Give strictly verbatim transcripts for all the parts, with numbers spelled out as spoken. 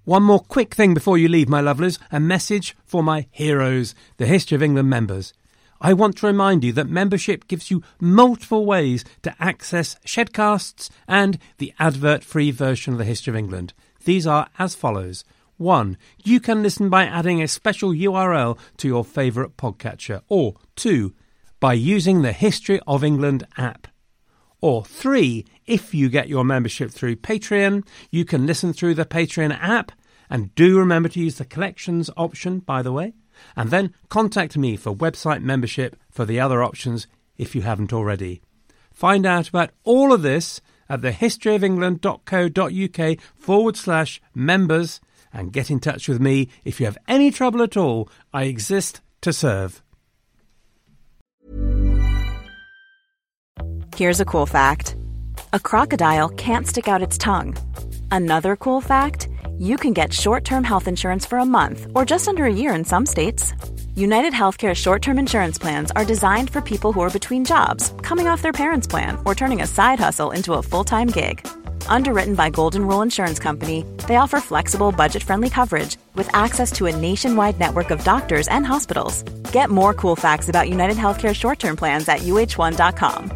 One more quick thing before you leave, my lovelies, a message for my heroes, the History of England members. I want to remind you that membership gives you multiple ways to access Shedcasts and the advert-free version of the History of England. These are as follows. One, you can listen by adding a special U R L to your favourite podcatcher. Or two, by using the History of England app. Or three, if you get your membership through Patreon, you can listen through the Patreon app. And do remember to use the collections option, by the way. And then contact me for website membership for the other options if you haven't already. Find out about all of this at thehistoryofengland.co.uk forward slash members and get in touch with me if you have any trouble at all. I exist to serve. Here's a cool fact. A crocodile can't stick out its tongue. Another cool fact, you can get short-term health insurance for a month or just under a year in some states. United Healthcare short-term insurance plans are designed for people who are between jobs, coming off their parents' plan, or turning a side hustle into a full-time gig. Underwritten by Golden Rule Insurance Company, they offer flexible, budget-friendly coverage with access to a nationwide network of doctors and hospitals. Get more cool facts about United Healthcare short-term plans at U H one dot com.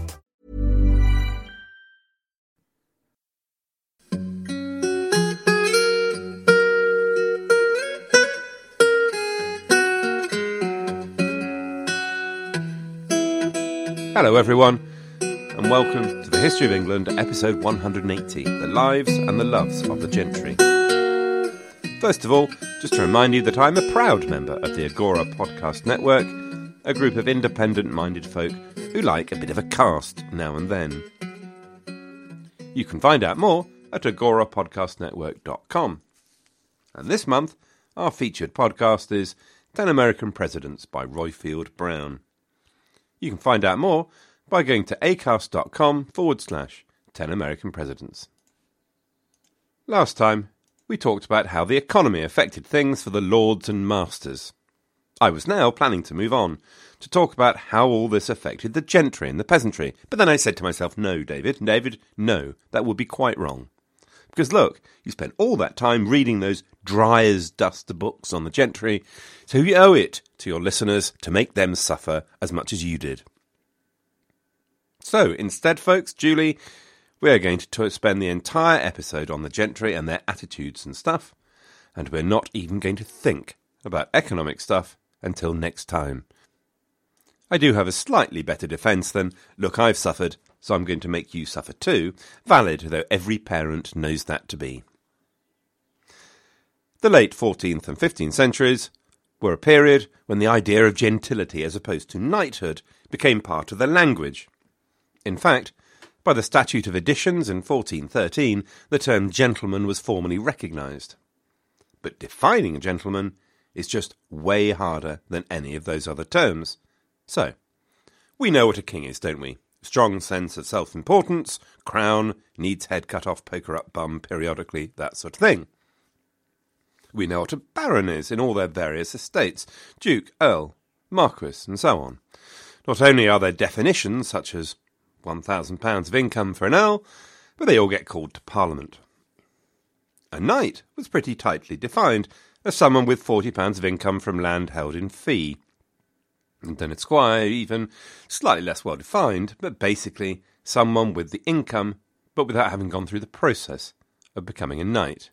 Hello everyone, and welcome to the History of England, episode one hundred eighty, The Lives and the Loves of the Gentry. First of all, just to remind you that I'm a proud member of the Agora Podcast Network, a group of independent-minded folk who like a bit of a cast now and then. You can find out more at agora podcast network dot com. And this month, our featured podcast is ten American Presidents by Royfield Brown. You can find out more by going to acast.com forward slash 10 American Presidents. Last time, we talked about how the economy affected things for the lords and masters. I was now planning to move on to talk about how all this affected the gentry and the peasantry. But then I said to myself, no, David, David, no, that would be quite wrong. Because look, you spent all that time reading those dry as dust books on the gentry, so you owe it to your listeners to make them suffer as much as you did. So, instead, folks, Julie, we are going to spend the entire episode on the gentry and their attitudes and stuff, and we're not even going to think about economic stuff until next time. I do have a slightly better defence than, look, I've suffered, so I'm going to make you suffer too, valid though every parent knows that to be. The late fourteenth and fifteenth centuries were a period when the idea of gentility as opposed to knighthood became part of the language. In fact, by the Statute of Additions in fourteen thirteen, the term gentleman was formally recognised. But defining a gentleman is just way harder than any of those other terms. So, we know what a king is, don't we? Strong sense of self-importance, crown, needs head cut off, poker up bum periodically, that sort of thing. We know what a baron is in all their various estates, duke, earl, marquis, and so on. Not only are there definitions, such as one thousand pounds of income for an earl, but they all get called to Parliament. A knight was pretty tightly defined as someone with forty pounds of income from land held in fee. And then a squire, even slightly less well defined, but basically someone with the income, but without having gone through the process of becoming a knight.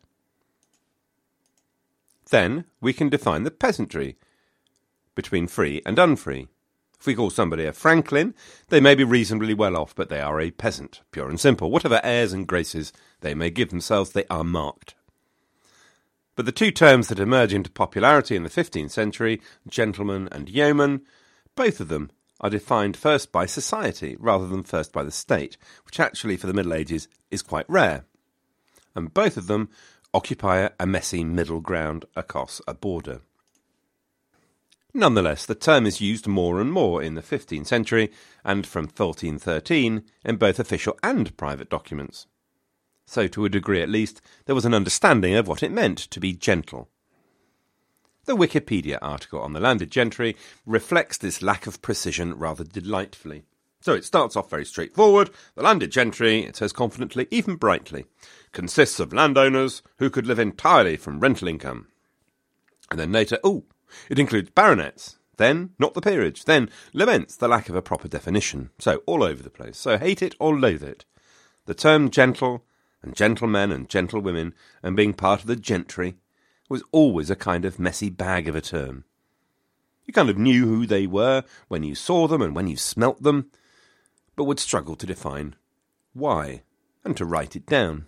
Then we can define the peasantry between free and unfree. If we call somebody a franklin, they may be reasonably well off, but they are a peasant, pure and simple. Whatever airs and graces they may give themselves, they are marked. But the two terms that emerge into popularity in the fifteenth century, gentleman and yeoman, both of them are defined first by society rather than first by the state, which actually for the Middle Ages is quite rare. And both of them occupy a messy middle ground across a border. Nonetheless, the term is used more and more in the fifteenth century and from fourteen thirteen in both official and private documents. So, to a degree at least, there was an understanding of what it meant to be gentle. The Wikipedia article on the landed gentry reflects this lack of precision rather delightfully. So it starts off very straightforward. The landed gentry, it says confidently, even brightly, consists of landowners who could live entirely from rental income. And then later, oh, it includes baronets. Then, not the peerage. Then, laments the lack of a proper definition. So, all over the place. So, hate it or loathe it. The term gentle, and gentlemen and gentlewomen, and being part of the gentry, was always a kind of messy bag of a term. You kind of knew who they were when you saw them and when you smelt them, but would struggle to define why, and to write it down.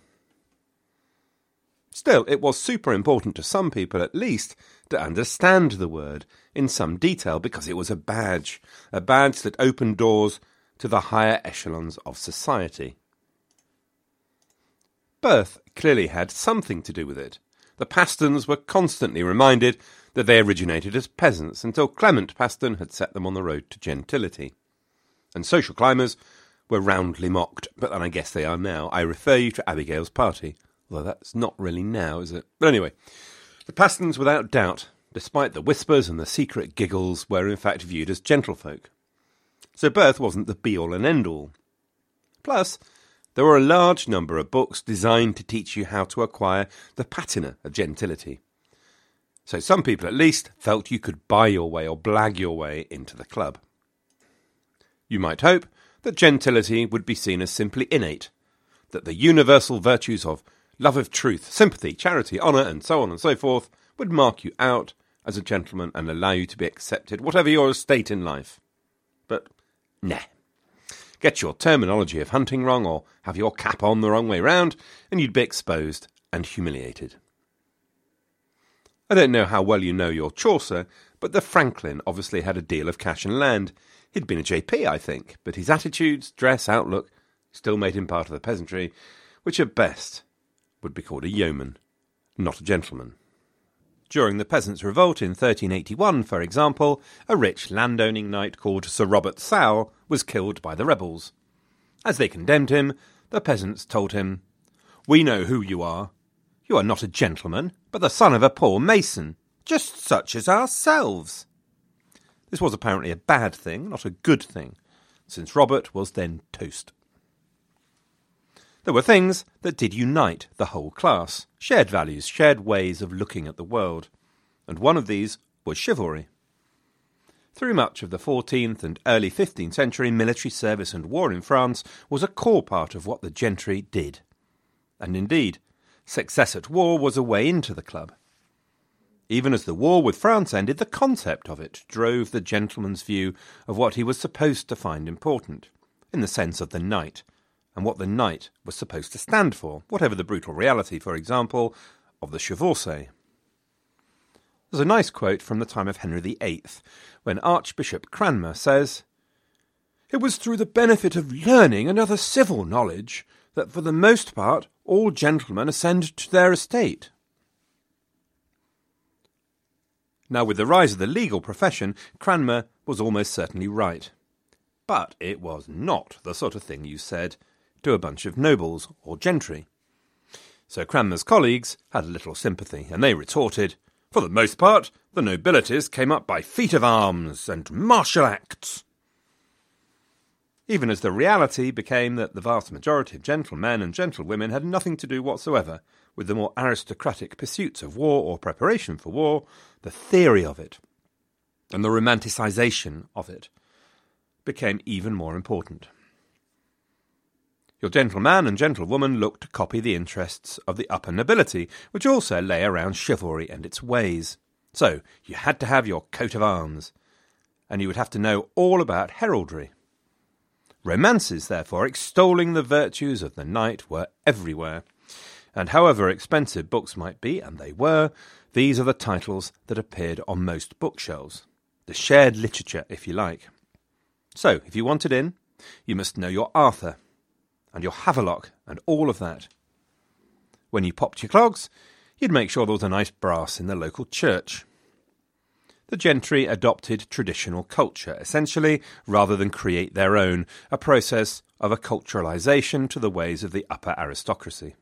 Still, it was super important to some people at least to understand the word in some detail because it was a badge, a badge that opened doors to the higher echelons of society. Birth clearly had something to do with it. The Pastons were constantly reminded that they originated as peasants until Clement Paston had set them on the road to gentility. And social climbers were roundly mocked, but then I guess they are now. I refer you to Abigail's party. Although that's not really now, is it? But anyway, the Pastons, without doubt, despite the whispers and the secret giggles, were in fact viewed as gentlefolk. So birth wasn't the be-all and end-all. Plus, there were a large number of books designed to teach you how to acquire the patina of gentility. So some people, at least, felt you could buy your way or blag your way into the club. You might hope that gentility would be seen as simply innate, that the universal virtues of love of truth, sympathy, charity, honour, and so on and so forth, would mark you out as a gentleman and allow you to be accepted, whatever your estate in life. But, nah. Get your terminology of hunting wrong, or have your cap on the wrong way round, and you'd be exposed and humiliated. I don't know how well you know your Chaucer, but the Franklin obviously had a deal of cash and land. He'd been a J P, I think, but his attitudes, dress, outlook still made him part of the peasantry, which at best would be called a yeoman, not a gentleman. During the Peasants' Revolt in thirteen eighty-one, for example, a rich landowning knight called Sir Robert Sowell was killed by the rebels. As they condemned him, the peasants told him, "We know who you are. You are not a gentleman, but the son of a poor mason, just such as ourselves." This was apparently a bad thing, not a good thing, since Robert was then toast. There were things that did unite the whole class, shared values, shared ways of looking at the world, and one of these was chivalry. Through much of the fourteenth and early fifteenth century, military service and war in France was a core part of what the gentry did. And indeed, success at war was a way into the club. Even as the war with France ended, the concept of it drove the gentleman's view of what he was supposed to find important, in the sense of the knight, and what the knight was supposed to stand for, whatever the brutal reality, for example, of the chevauchée. There's a nice quote from the time of Henry the Eighth, when Archbishop Cranmer says, "It was through the benefit of learning and other civil knowledge that for the most part all gentlemen ascend to their estate." Now, with the rise of the legal profession, Cranmer was almost certainly right. But it was not the sort of thing you said to a bunch of nobles or gentry. So Cranmer's colleagues had a little sympathy, and they retorted, "For the most part, the nobilities came up by feat of arms and martial acts." Even as the reality became that the vast majority of gentlemen and gentlewomen had nothing to do whatsoever with the more aristocratic pursuits of war or preparation for war, the theory of it, and the romanticisation of it, became even more important. Your gentleman and gentlewoman looked to copy the interests of the upper nobility, which also lay around chivalry and its ways. So you had to have your coat of arms, and you would have to know all about heraldry. Romances, therefore, extolling the virtues of the knight were everywhere, and however expensive books might be, and they were, these are the titles that appeared on most bookshelves, the shared literature, if you like. So, if you wanted in, you must know your Arthur, and your Havelock, and all of that. When you popped your clogs, you'd make sure there was a nice brass in the local church. The gentry adopted traditional culture, essentially, rather than create their own, a process of acculturalisation to the ways of the upper aristocracy.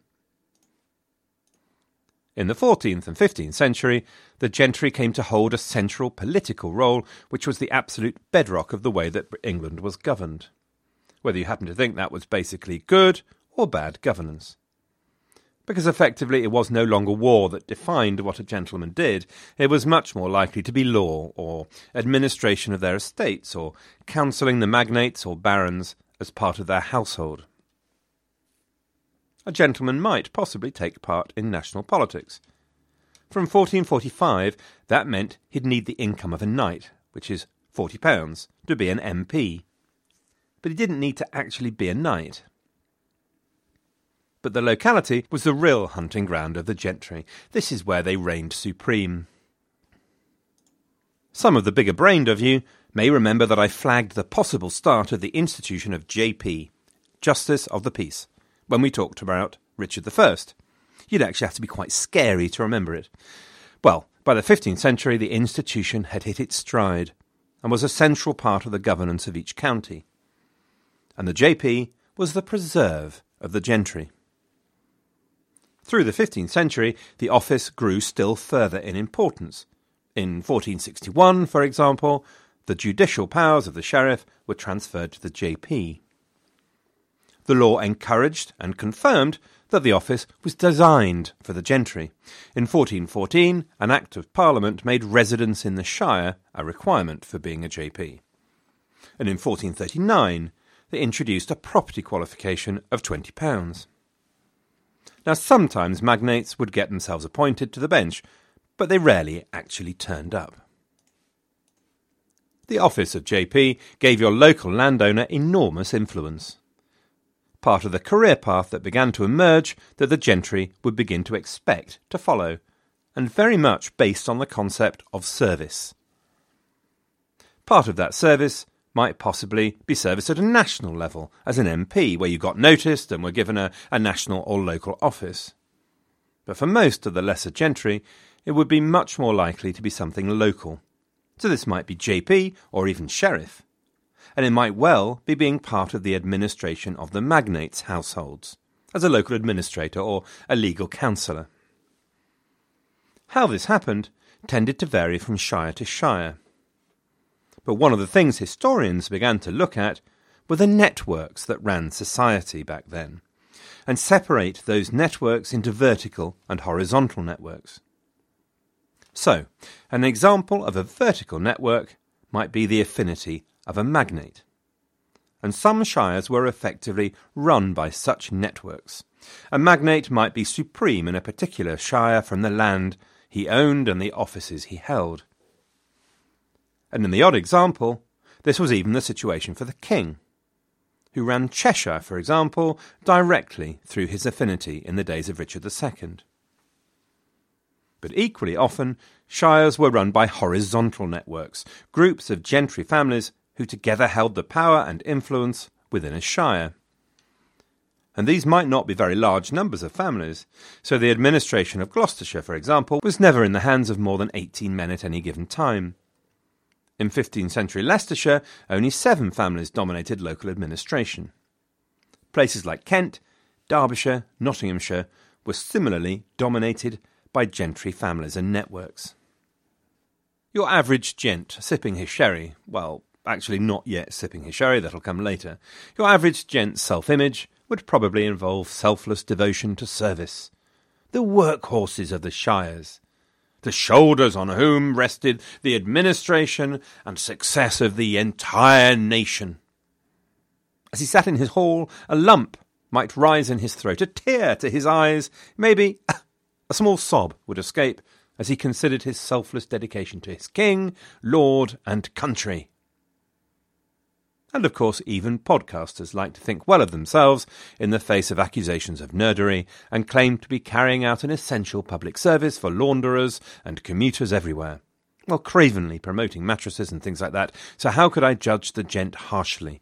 In the fourteenth and fifteenth century, the gentry came to hold a central political role, which was the absolute bedrock of the way that England was governed. whether you happen to think that was basically good or bad governance. Because effectively it was no longer war that defined what a gentleman did, it was much more likely to be law, or administration of their estates, or counselling the magnates or barons as part of their household. A gentleman might possibly take part in national politics. From fourteen forty-five, that meant he'd need the income of a knight, which is forty pounds, to be an M P. But he didn't need to actually be a knight. But the locality was the real hunting ground of the gentry. This is where they reigned supreme. Some of the bigger-brained of you may remember that I flagged the possible start of the institution of J P, Justice of the Peace, when we talked about Richard the First. You'd actually have to be quite scary to remember it. Well, by the fifteenth century, the institution had hit its stride and was a central part of the governance of each county. And the J P was the preserve of the gentry. Through the fifteenth century, the office grew still further in importance. In fourteen sixty-one, for example, the judicial powers of the sheriff were transferred to the J P. The law encouraged and confirmed that the office was designed for the gentry. In fourteen fourteen, an Act of Parliament made residence in the shire a requirement for being a J P. And in fourteen thirty-nine, they introduced a property qualification of twenty pounds. Now, sometimes magnates would get themselves appointed to the bench, but they rarely actually turned up. The office of J P gave your local landowner enormous influence. Part of the career path that began to emerge that the gentry would begin to expect to follow, and very much based on the concept of service. Part of that service might possibly be service at a national level, as an M P, where you got noticed and were given a, a national or local office. But for most of the lesser gentry, it would be much more likely to be something local. So this might be J P or even sheriff. And it might well be being part of the administration of the magnates' households, as a local administrator or a legal counsellor. How this happened tended to vary from shire to shire. But one of the things historians began to look at were the networks that ran society back then, and separate those networks into vertical and horizontal networks. So, an example of a vertical network might be the affinity of a magnate. And some shires were effectively run by such networks. A magnate might be supreme in a particular shire from the land he owned and the offices he held. And in the odd example, this was even the situation for the king, who ran Cheshire, for example, directly through his affinity in the days of Richard the Second. But equally often, shires were run by horizontal networks, groups of gentry families who together held the power and influence within a shire. And these might not be very large numbers of families, so the administration of Gloucestershire, for example, was never in the hands of more than eighteen men at any given time. In fifteenth century Leicestershire, only seven families dominated local administration. Places like Kent, Derbyshire, Nottinghamshire were similarly dominated by gentry families and networks. Your average gent sipping his sherry, well, actually not yet sipping his sherry, that'll come later, your average gent's self-image would probably involve selfless devotion to service. The workhorses of the shires, the shoulders on whom rested the administration and success of the entire nation. As he sat in his hall, a lump might rise in his throat, a tear to his eyes, maybe a small sob would escape as he considered his selfless dedication to his king, lord, and country. And of course, even podcasters like to think well of themselves in the face of accusations of nerdery and claim to be carrying out an essential public service for launderers and commuters everywhere, while cravenly promoting mattresses and things like that. So how could I judge the gent harshly?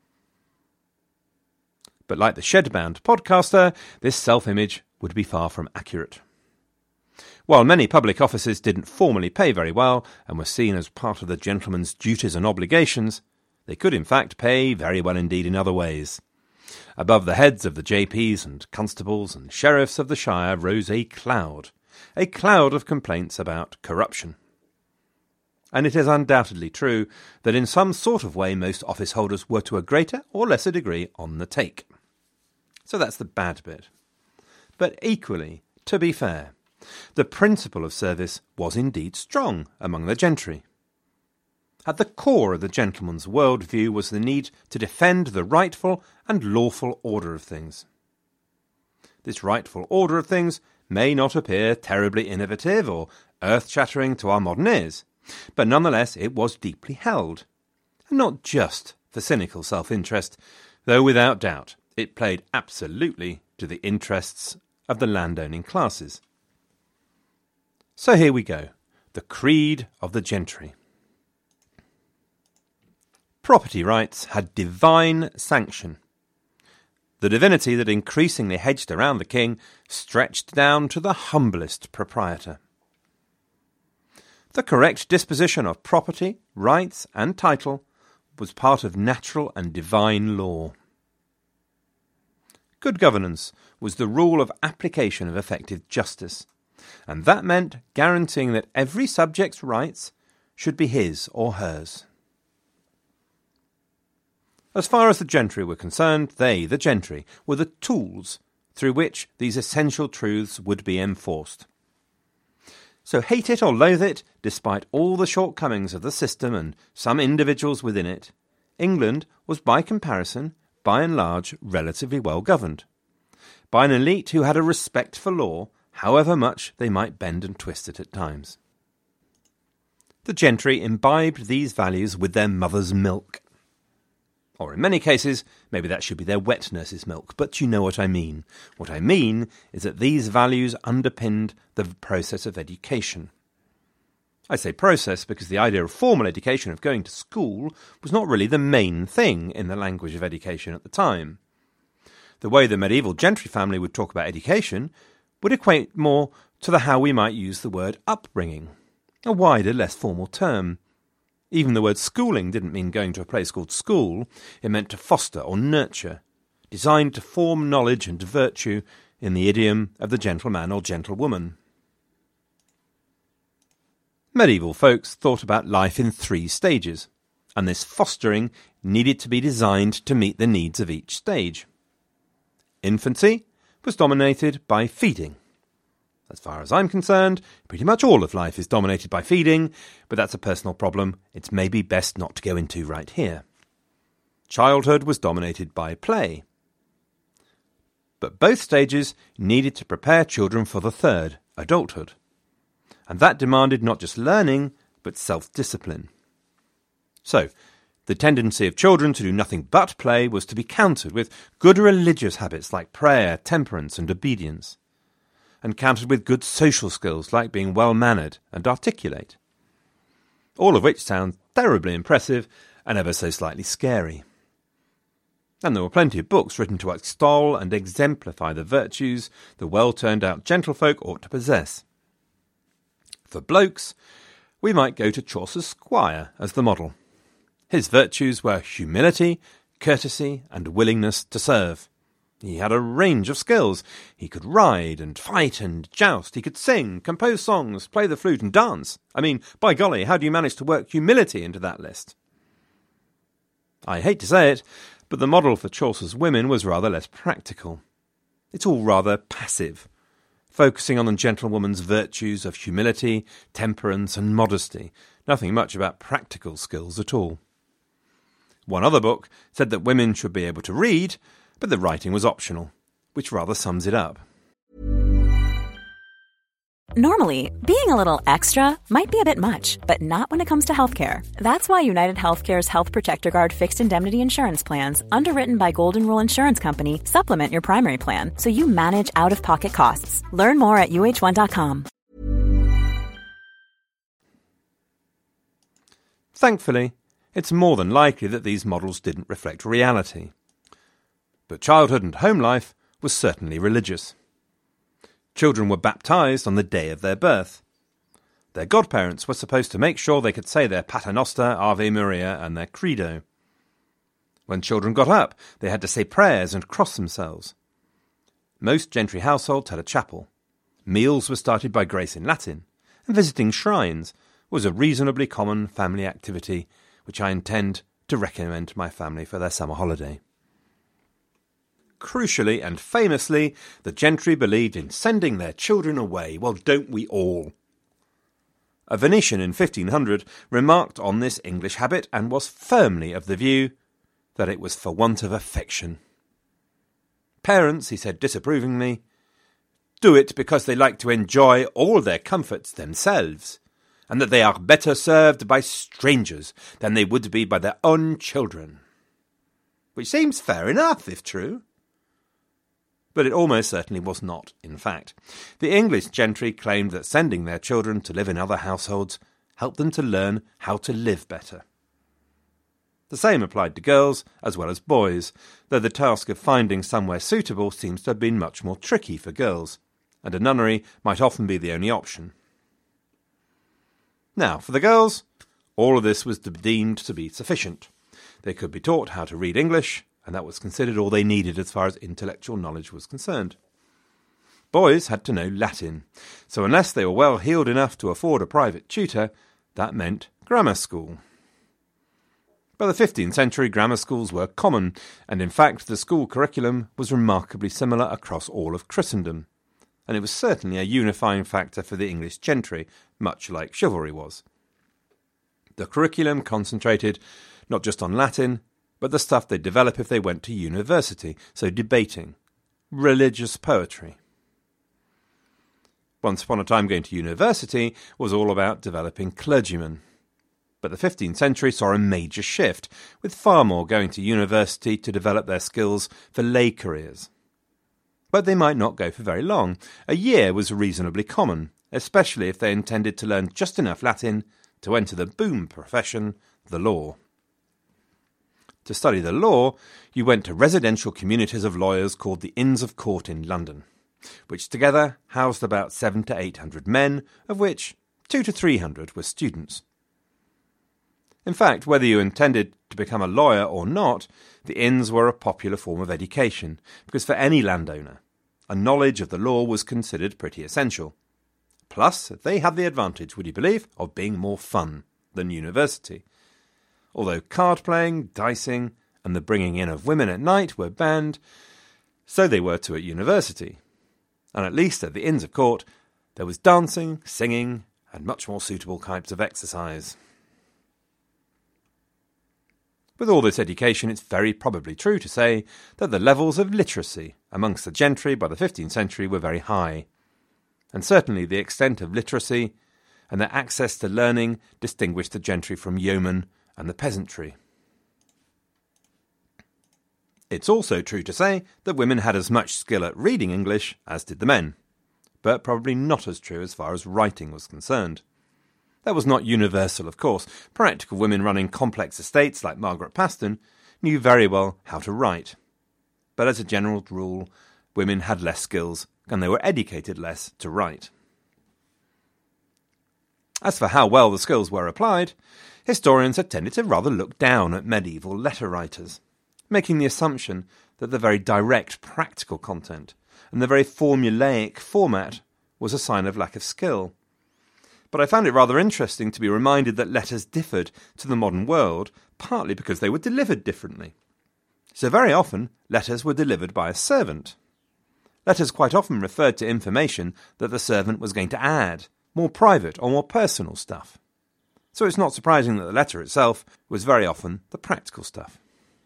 But like the shed-bound podcaster, this self-image would be far from accurate. While many public offices didn't formally pay very well and were seen as part of the gentleman's duties and obligations, they could in fact pay very well indeed in other ways. Above the heads of the J Ps and constables and sheriffs of the shire rose a cloud, a cloud of complaints about corruption. and it is undoubtedly true that in some sort of way most office holders were to a greater or lesser degree on the take. So that's the bad bit. But equally, to be fair, the principle of service was indeed strong among the gentry. At the core of the gentleman's worldview was the need to defend the rightful and lawful order of things. This rightful order of things may not appear terribly innovative or earth-shattering to our modern ears, but nonetheless it was deeply held, and not just for cynical self-interest, though without doubt it played absolutely to the interests of the landowning classes. So here we go, the creed of the gentry. Property rights had divine sanction. The divinity that increasingly hedged around the king stretched down to the humblest proprietor. The correct disposition of property, rights, and title was part of natural and divine law. Good governance was the rule of application of effective justice, and that meant guaranteeing that every subject's rights should be his or hers. As far as the gentry were concerned, they, the gentry, were the tools through which these essential truths would be enforced. So hate it or loathe it, despite all the shortcomings of the system and some individuals within it, England was by comparison, by and large, relatively well governed, by an elite who had a respect for law, however much they might bend and twist it at times. The gentry imbibed these values with their mother's milk. Or in many cases, maybe that should be their wet nurse's milk, but you know what I mean. What I mean is that these values underpinned the process of education. I say process because the idea of formal education, of going to school, was not really the main thing in the language of education at the time. The way the medieval gentry family would talk about education would equate more to the how we might use the word upbringing, a wider, less formal term. Even the word schooling didn't mean going to a place called school. It meant to foster or nurture, designed to form knowledge and virtue in the idiom of the gentleman or gentlewoman. Medieval folks thought about life in three stages, and this fostering needed to be designed to meet the needs of each stage. Infancy was dominated by feeding. As far as I'm concerned, pretty much all of life is dominated by feeding, but that's a personal problem it's maybe best not to go into right here. Childhood was dominated by play. But both stages needed to prepare children for the third, adulthood. And that demanded not just learning, but self-discipline. So, the tendency of children to do nothing but play was to be countered with good religious habits like prayer, temperance, and obedience, and countered with good social skills like being well-mannered and articulate. All of which sounds terribly impressive and ever so slightly scary. And there were plenty of books written to extol and exemplify the virtues the well-turned-out gentlefolk ought to possess. For blokes, we might go to Chaucer's Squire as the model. His virtues were humility, courtesy, and willingness to serve. He had a range of skills. He could ride and fight and joust. He could sing, compose songs, play the flute and dance. I mean, by golly, how do you manage to work humility into that list? I hate to say it, but the model for Chaucer's women was rather less practical. It's all rather passive, focusing on the gentlewoman's virtues of humility, temperance and modesty. Nothing much about practical skills at all. One other book said that women should be able to read, but the writing was optional, which rather sums it up. Normally, being a little extra might be a bit much, but not when it comes to healthcare. That's why United Healthcare's Health Protector Guard fixed indemnity insurance plans, underwritten by Golden Rule Insurance Company, supplement your primary plan so you manage out-of-pocket costs. Learn more at U H one dot com. Thankfully, it's more than likely that these models didn't reflect reality. But childhood and home life was certainly religious. Children were baptised on the day of their birth. Their godparents were supposed to make sure they could say their Paternoster, Ave Maria, and their Credo. When children got up, they had to say prayers and cross themselves. Most gentry households had a chapel. Meals were started by grace in Latin, and visiting shrines was a reasonably common family activity which I intend to recommend to my family for their summer holiday. Crucially and famously, the gentry believed in sending their children away. Well, don't we all? A Venetian in fifteen hundred remarked on this English habit and was firmly of the view that it was for want of affection. Parents, he said disapprovingly, do it because they like to enjoy all their comforts themselves, and that they are better served by strangers than they would be by their own children. Which seems fair enough, if true. But it almost certainly was not, in fact. The English gentry claimed that sending their children to live in other households helped them to learn how to live better. The same applied to girls as well as boys, though the task of finding somewhere suitable seems to have been much more tricky for girls, and a nunnery might often be the only option. Now, for the girls, all of this was deemed to be sufficient. They could be taught how to read English, and that was considered all they needed as far as intellectual knowledge was concerned. Boys had to know Latin, so unless they were well-heeled enough to afford a private tutor, that meant grammar school. By the fifteenth century, grammar schools were common, and in fact the school curriculum was remarkably similar across all of Christendom, and it was certainly a unifying factor for the English gentry, much like chivalry was. The curriculum concentrated not just on Latin, but the stuff they'd develop if they went to university, so debating, religious poetry. Once upon a time, going to university was all about developing clergymen. But the fifteenth century saw a major shift, with far more going to university to develop their skills for lay careers. But they might not go for very long. A year was reasonably common, especially if they intended to learn just enough Latin to enter the boom profession, the law. To study the law, you went to residential communities of lawyers called the Inns of Court in London, which together housed about seven to eight hundred men, of which two to three hundred were students. In fact, whether you intended to become a lawyer or not, the inns were a popular form of education, because for any landowner, a knowledge of the law was considered pretty essential. Plus, they had the advantage, would you believe, of being more fun than university. Although card-playing, dicing, and the bringing in of women at night were banned, so they were too at university. And at least at the Inns of Court, there was dancing, singing, and much more suitable types of exercise. With all this education, it's very probably true to say that the levels of literacy amongst the gentry by the fifteenth century were very high, and certainly the extent of literacy and their access to learning distinguished the gentry from yeomen and the peasantry. It's also true to say that women had as much skill at reading English as did the men, but probably not as true as far as writing was concerned. That was not universal, of course. Practical women running complex estates like Margaret Paston knew very well how to write. But as a general rule, women had less skills and they were educated less to write. As for how well the skills were applied, historians have tended to rather look down at medieval letter writers, making the assumption that the very direct practical content and the very formulaic format was a sign of lack of skill. But I found it rather interesting to be reminded that letters differed to the modern world, partly because they were delivered differently. So very often, letters were delivered by a servant. Letters quite often referred to information that the servant was going to add, more private or more personal stuff. So it's not surprising that the letter itself was very often the practical stuff.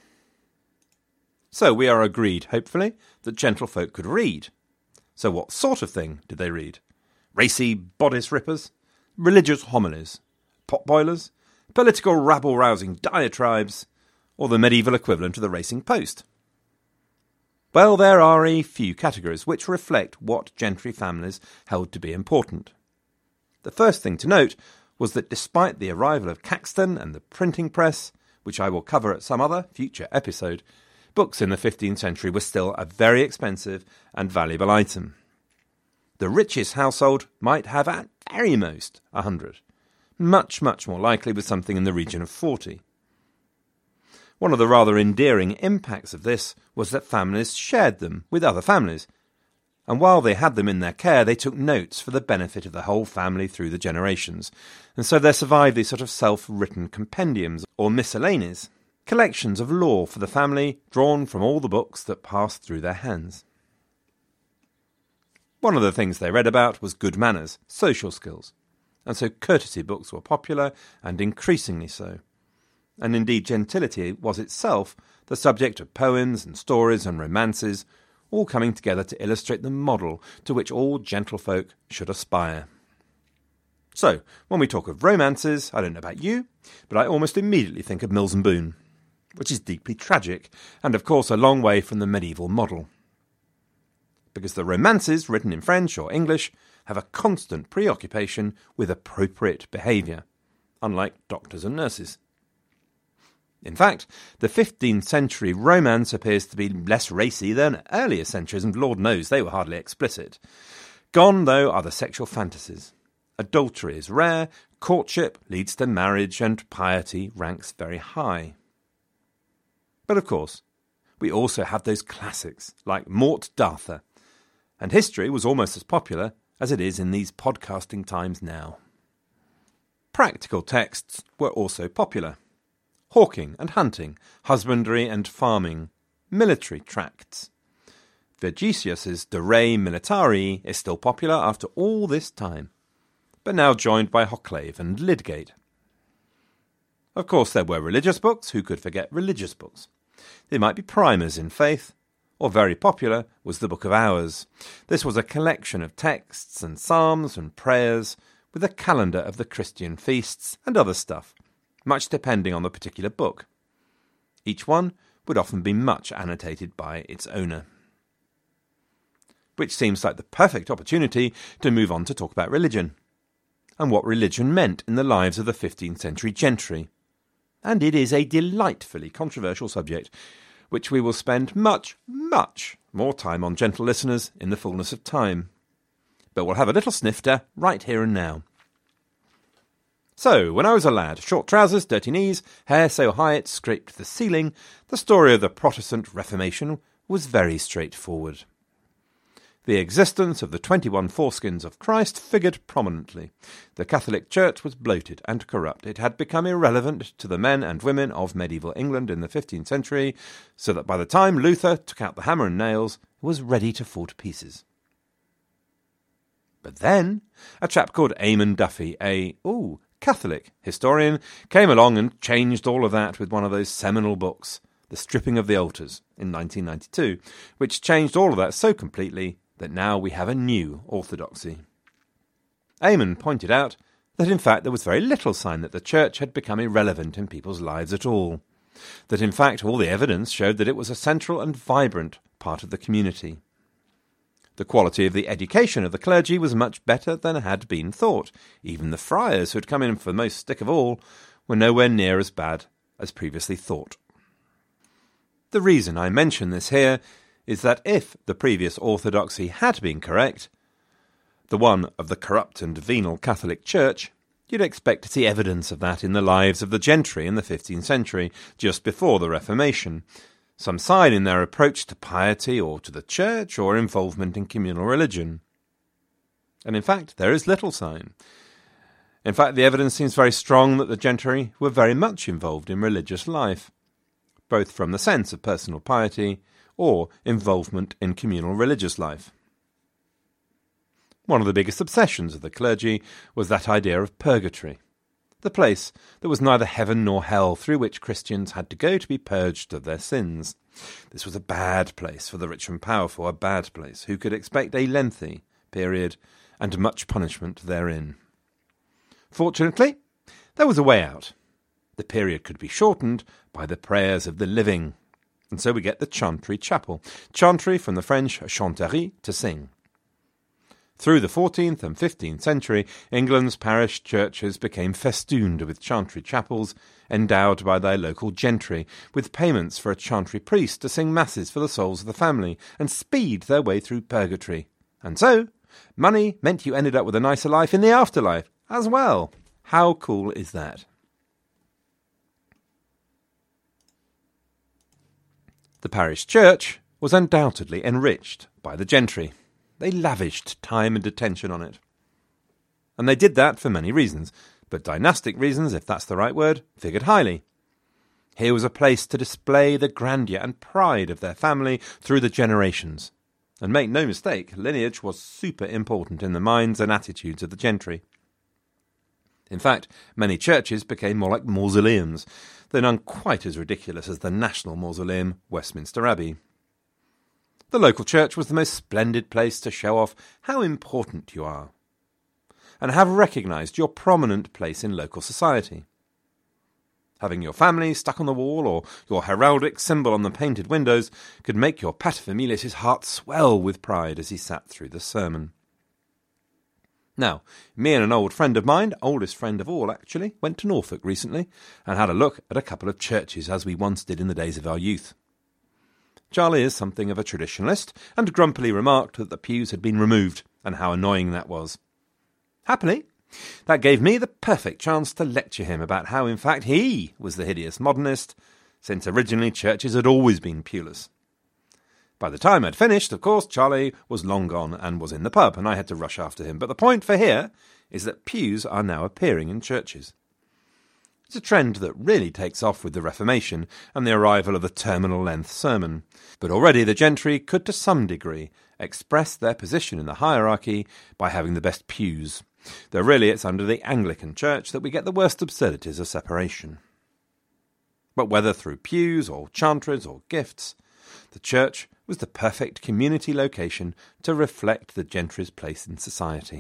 So we are agreed, hopefully, that gentlefolk could read. So what sort of thing did they read? Racy bodice rippers? Religious homilies? Potboilers? Political rabble-rousing diatribes? Or the medieval equivalent of the Racing Post? Well, there are a few categories which reflect what gentry families held to be important. The first thing to note was that despite the arrival of Caxton and the printing press, which I will cover at some other future episode, books in the fifteenth century were still a very expensive and valuable item. The richest household might have at very most a hundred, much, much more likely with something in the region of forty. One of the rather endearing impacts of this was that families shared them with other families, and while they had them in their care, they took notes for the benefit of the whole family through the generations, and so there survived these sort of self-written compendiums, or miscellanies, collections of law for the family drawn from all the books that passed through their hands. One of the things they read about was good manners, social skills, and so courtesy books were popular, and increasingly so. And indeed gentility was itself the subject of poems and stories and romances, all coming together to illustrate the model to which all gentlefolk should aspire. So, when we talk of romances, I don't know about you, but I almost immediately think of Mills and Boon, which is deeply tragic, and of course a long way from the medieval model. Because the romances, written in French or English, have a constant preoccupation with appropriate behaviour, unlike doctors and nurses. In fact, the fifteenth century romance appears to be less racy than earlier centuries, and Lord knows they were hardly explicit. Gone, though, are the sexual fantasies. Adultery is rare, courtship leads to marriage, and piety ranks very high. But of course, we also have those classics, like Morte d'Arthur, and history was almost as popular as it is in these podcasting times now. Practical texts were also popular. Hawking and hunting, husbandry and farming, military tracts. Vergesius's De Re Militari is still popular after all this time, but now joined by Hoccleve and Lydgate. Of course, there were religious books. Who could forget religious books? They might be primers in faith, or very popular was the Book of Hours. This was a collection of texts and psalms and prayers with a calendar of the Christian feasts and other stuff, much depending on the particular book. Each one would often be much annotated by its owner. Which seems like the perfect opportunity to move on to talk about religion, and what religion meant in the lives of the fifteenth century gentry. And it is a delightfully controversial subject, which we will spend much, much more time on, gentle listeners, in the fullness of time. But we'll have a little snifter right here and now. So, when I was a lad, short trousers, dirty knees, hair so high it scraped the ceiling, the story of the Protestant Reformation was very straightforward. The existence of the twenty-one foreskins of Christ figured prominently. The Catholic Church was bloated and corrupt. It had become irrelevant to the men and women of medieval England in the fifteenth century, so that by the time Luther took out the hammer and nails, it was ready to fall to pieces. But then, a chap called Eamon Duffy, a, ooh, Catholic historian, came along and changed all of that with one of those seminal books, The Stripping of the Altars, in nineteen ninety-two, which changed all of that so completely that now we have a new orthodoxy. Eamon pointed out that in fact there was very little sign that the church had become irrelevant in people's lives at all, that in fact all the evidence showed that it was a central and vibrant part of the community. The quality of the education of the clergy was much better than had been thought. Even the friars, who had come in for the most stick of all, were nowhere near as bad as previously thought. The reason I mention this here is that if the previous orthodoxy had been correct, the one of the corrupt and venal Catholic Church, you'd expect to see evidence of that in the lives of the gentry in the fifteenth century, just before the Reformation, some sign in their approach to piety or to the church or involvement in communal religion. And in fact, there is little sign. In fact, the evidence seems very strong that the gentry were very much involved in religious life, both from the sense of personal piety or involvement in communal religious life. One of the biggest obsessions of the clergy was that idea of purgatory, the place that was neither heaven nor hell through which Christians had to go to be purged of their sins. This was a bad place for the rich and powerful, a bad place who could expect a lengthy period and much punishment therein. Fortunately, there was a way out. The period could be shortened by the prayers of the living, and so we get the chantry chapel. Chantry from the French chanterie, to sing. Through the fourteenth and fifteenth century, England's parish churches became festooned with chantry chapels, endowed by their local gentry, with payments for a chantry priest to sing masses for the souls of the family, and speed their way through purgatory. And so, money meant you ended up with a nicer life in the afterlife, as well. How cool is that? The parish church was undoubtedly enriched by the gentry. They lavished time and attention on it. And they did that for many reasons, but dynastic reasons, if that's the right word, figured highly. Here was a place to display the grandeur and pride of their family through the generations. And make no mistake, lineage was super important in the minds and attitudes of the gentry. In fact, many churches became more like mausoleums, though none quite as ridiculous as the national mausoleum, Westminster Abbey. The local church was the most splendid place to show off how important you are, and have recognised your prominent place in local society. Having your family stuck on the wall or your heraldic symbol on the painted windows could make your paterfamilias' heart swell with pride as he sat through the sermon. Now, me and an old friend of mine, oldest friend of all actually, went to Norfolk recently and had a look at a couple of churches as we once did in the days of our youth. Charlie is something of a traditionalist and grumpily remarked that the pews had been removed and how annoying that was. Happily, that gave me the perfect chance to lecture him about how in fact he was the hideous modernist, since originally churches had always been pewless. By the time I'd finished, of course, Charlie was long gone and was in the pub, and I had to rush after him. But the point for here is that pews are now appearing in churches. It's a trend that really takes off with the Reformation and the arrival of the terminal-length sermon. But already the gentry could, to some degree, express their position in the hierarchy by having the best pews, though really it's under the Anglican Church that we get the worst absurdities of separation. But whether through pews or chantries or gifts, the church was the perfect community location to reflect the gentry's place in society.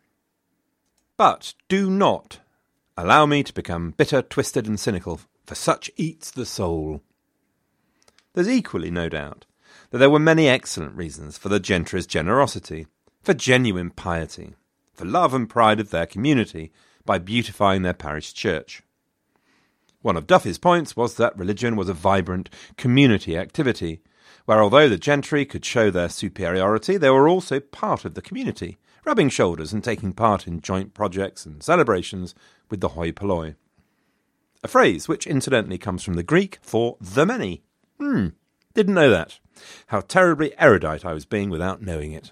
But do not allow me to become bitter, twisted and cynical, for such eats the soul. There's equally no doubt that there were many excellent reasons for the gentry's generosity, for genuine piety, for love and pride of their community by beautifying their parish church. One of Duffy's points was that religion was a vibrant community activity, where although the gentry could show their superiority, they were also part of the community, rubbing shoulders and taking part in joint projects and celebrations with the hoi polloi. A phrase which incidentally comes from the Greek for the many. Hmm, didn't know that. How terribly erudite I was being without knowing it.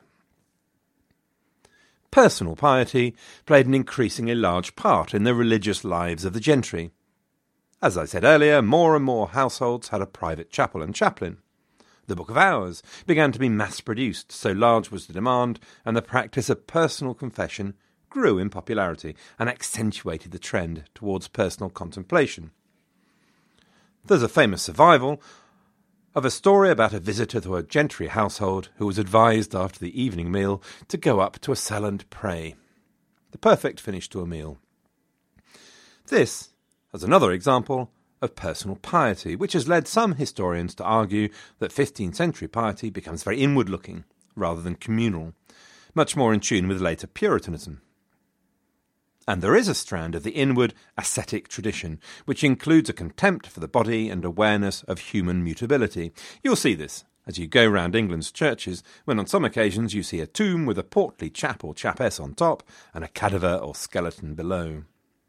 Personal piety played an increasingly large part in the religious lives of the gentry. As I said earlier, more and more households had a private chapel and chaplain. The Book of Hours began to be mass-produced, so large was the demand, and the practice of personal confession grew in popularity and accentuated the trend towards personal contemplation. There's a famous survival of a story about a visitor to a gentry household who was advised after the evening meal to go up to a cell and pray. The perfect finish to a meal. This, as another example, of personal piety, which has led some historians to argue that fifteenth century piety becomes very inward-looking, rather than communal, much more in tune with later Puritanism. And there is a strand of the inward ascetic tradition, which includes a contempt for the body and awareness of human mutability. You'll see this as you go round England's churches, when on some occasions you see a tomb with a portly chap or chapess on top, and a cadaver or skeleton below.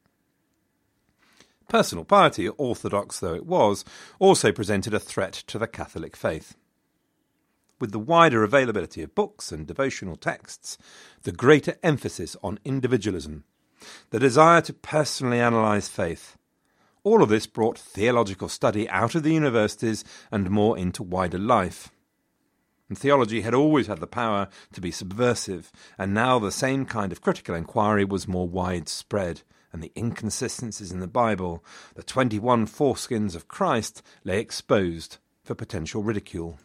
Personal piety, orthodox though it was, also presented a threat to the Catholic faith. With the wider availability of books and devotional texts, the greater emphasis on individualism, the desire to personally analyse faith, all of this brought theological study out of the universities and more into wider life. And theology had always had the power to be subversive, and now the same kind of critical inquiry was more widespread, and the inconsistencies in the Bible, the twenty-one foreskins of Christ, lay exposed for potential ridicule.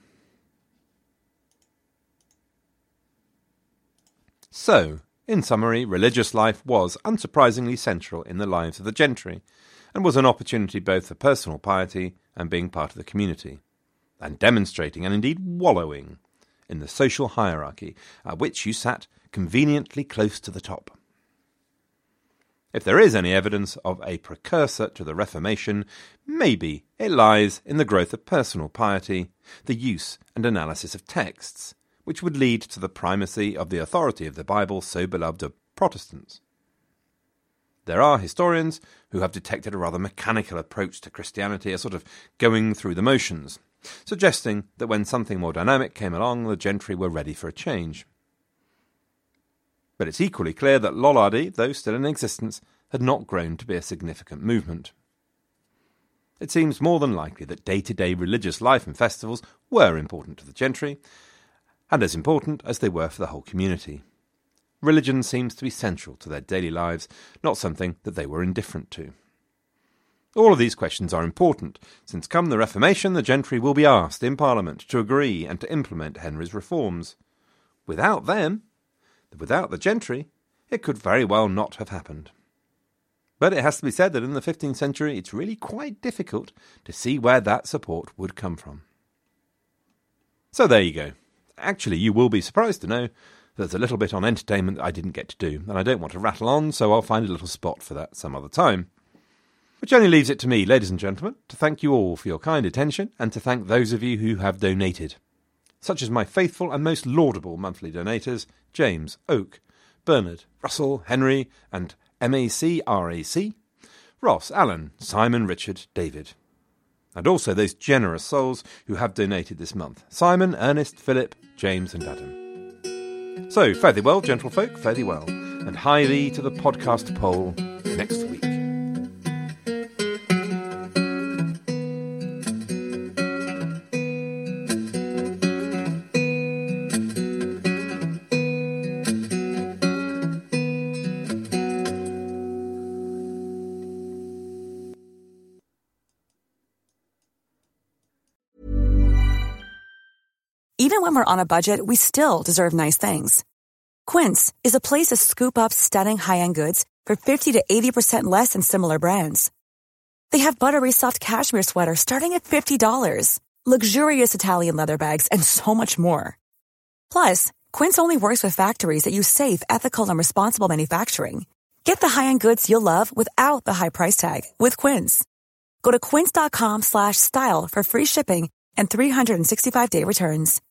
So, in summary, religious life was unsurprisingly central in the lives of the gentry, and was an opportunity both for personal piety and being part of the community, and demonstrating and indeed wallowing in the social hierarchy at which you sat conveniently close to the top. If there is any evidence of a precursor to the Reformation, maybe it lies in the growth of personal piety, the use and analysis of texts, which would lead to the primacy of the authority of the Bible so beloved of Protestants. There are historians who have detected a rather mechanical approach to Christianity, a sort of going through the motions, suggesting that when something more dynamic came along, the gentry were ready for a change. But it's equally clear that Lollardy, though still in existence, had not grown to be a significant movement. It seems more than likely that day-to-day religious life and festivals were important to the gentry, and as important as they were for the whole community. Religion seems to be central to their daily lives, not something that they were indifferent to. All of these questions are important, since come the Reformation the gentry will be asked in Parliament to agree and to implement Henry's reforms. Without them, without the gentry, it could very well not have happened. But it has to be said that in the fifteenth century it's really quite difficult to see where that support would come from. So there you go. Actually, you will be surprised to know there's a little bit on entertainment that I didn't get to do, and I don't want to rattle on, so I'll find a little spot for that some other time. Which only leaves it to me, ladies and gentlemen, to thank you all for your kind attention, and to thank those of you who have donated, such as my faithful and most laudable monthly donators, James, Oak, Bernard, Russell, Henry, and M A C R A C, Ross, Alan, Simon, Richard, David. And also those generous souls who have donated this month, Simon, Ernest, Philip, James and Adam. So, fare thee well, gentlefolk, fare thee well, and hie thee to the podcast poll next week. Even when we're on a budget, we still deserve nice things. Quince is a place to scoop up stunning high-end goods for fifty to eighty percent less than similar brands. They have buttery soft cashmere sweaters starting at fifty dollars, luxurious Italian leather bags, and so much more. Plus, Quince only works with factories that use safe, ethical, and responsible manufacturing. Get the high-end goods you'll love without the high price tag with Quince. Go to quince.com slash style for free shipping and three hundred sixty-five day returns.